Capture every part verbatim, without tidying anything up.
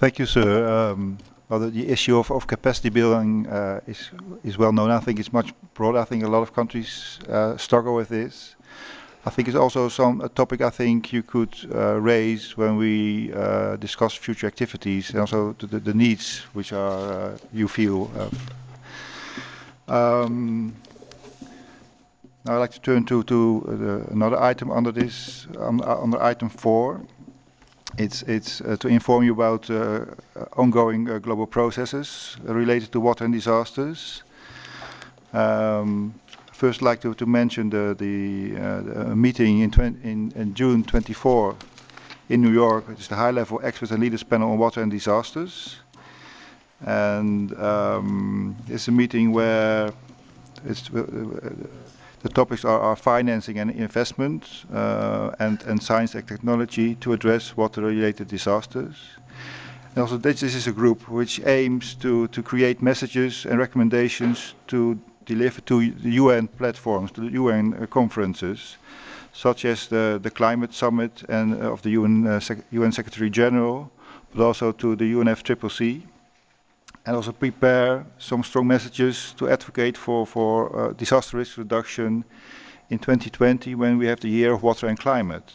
Thank you, sir. Um, well, the, the issue of, of capacity building uh, is is well known. I think it's much broader. I think a lot of countries uh, struggle with this. I think it's also some a topic I think you could uh, raise when we uh, discuss future activities and also the, the, the needs which are uh, you feel. Uh, um, now I'd like to turn to to uh, the, another item under this um, uh, under item four. It's it's uh, to inform you about uh, uh, ongoing uh, global processes related to water and disasters. Um, First, I'd like to, to mention the the, uh, the meeting in, in, in June twenty-fourth in New York. It's the high-level experts and leaders panel on water and disasters, and um, it's a meeting where it's uh, the topics are, are financing and investment, uh, and, and science and technology to address water-related disasters. And also, this is a group which aims to, to create messages and recommendations to deliver to the U N platforms, to the U N uh, conferences, such as the, the Climate Summit and uh, of the U N, uh, Sec U N Secretary General, but also to the U N F C C C, and also prepare some strong messages to advocate for, for uh, disaster risk reduction in twenty twenty when we have the year of water and climate.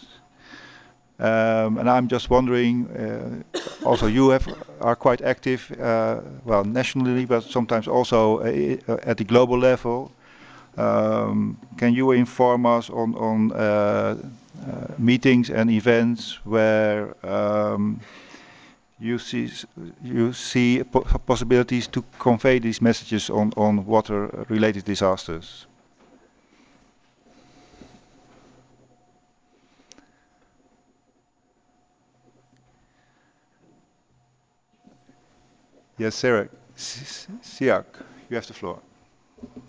Um, and I'm just wondering, uh, also you have, are quite active, uh, well, nationally, but sometimes also uh, at the global level. Um, can you inform us on, on uh, uh, meetings and events where um, you see you see po possibilities to convey these messages on, on water-related disasters? Yes, Sarah. S- Siak, you have the floor.